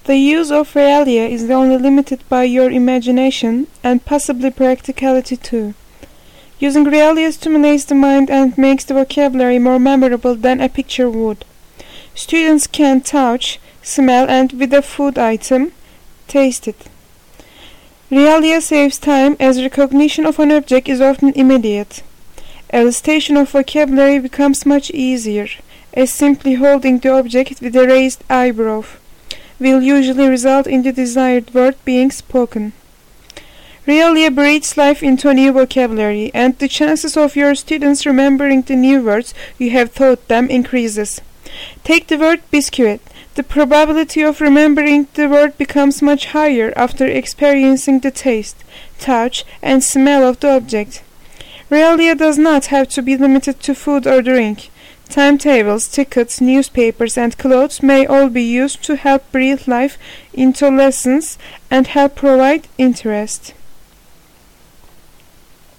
The use of realia is only limited by your imagination and possibly practicality too. Using realia stimulates the mind and makes the vocabulary more memorable than a picture would. Students can touch, smell, and with a food item, taste it. Realia saves time as recognition of an object is often immediate. Elicitation of vocabulary becomes much easier, as simply holding the object with a raised eyebrow will usually result in the desired word being spoken. Realia breathes life into a new vocabulary, and the chances of your students remembering the new words you have taught them increases. Take the word biscuit. The probability of remembering the word becomes much higher after experiencing the taste, touch, and smell of the object. Realia does not have to be limited to food or drink. Timetables, tickets, newspapers, and clothes may all be used to help breathe life into lessons and help provide interest.